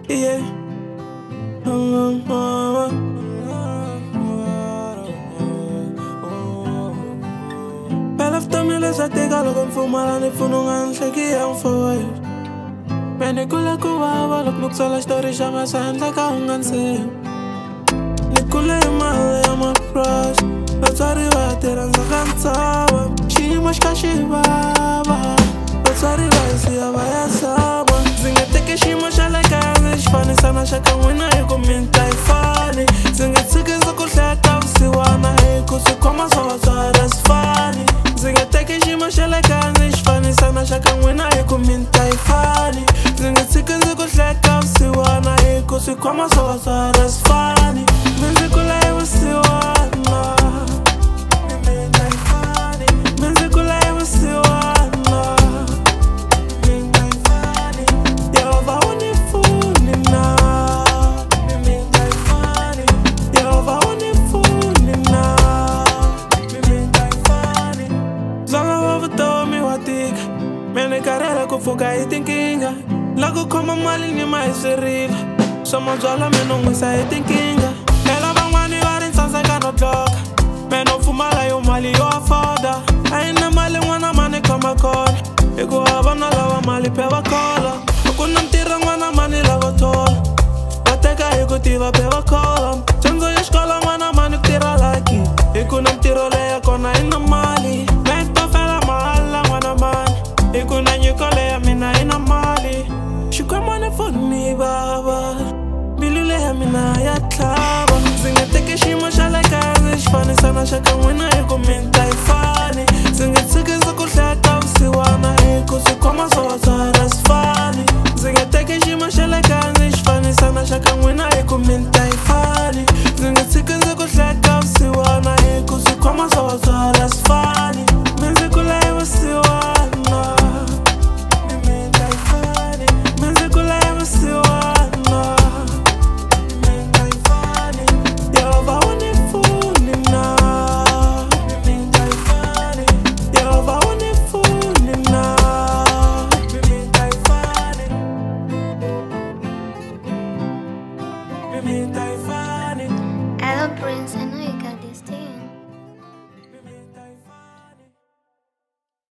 Yeah. Pelaf tamile sa teka logon fumala ni funungan shaki ang forward. Penikula kuwa walok nuksala story shama sa handla kaungan se. Nikula imale ama pras. Batsari wa teran sa kantawa. Shini mashka shibaba. Batsari wa isi abaya sama. Zinga teke shima shalaka shfani sana shaka wina eko mintai fani. Zinga tsike zako shaka usiwana eko sikoma sawa sawa fani. Zinga teke shima shalaka shfani sana shaka wina eko mintai fani. Zinga tsike zako shaka usiwana eko sikoma sawa sawa fani. Menzikula ewa usiwana mintai fani. Menzikula ewa usiwana carrera kufuka itinkinga lago koma mali ni maiseriga somo jala meno mwisa itinkinga ela bangwani bari nsansa kano bloka meno fumala yo mali yo afoda aina mali mwana mani kama kola ego abana lawa mali pewa kola ukuna mtira mwana mani lago tola bateka ego tiva pewa kola chenzo ya shkola mwana mani kutira laki ikuna mtiro leya kona ina mali mekto fela mahala mwana mani ikuna nyikole ya mina ina mali shukwa mwane funi baba bilule ya mina ya tlaba zinga teke shima shalaka shfani sana shaka mwina iko minta ifani zinga tsike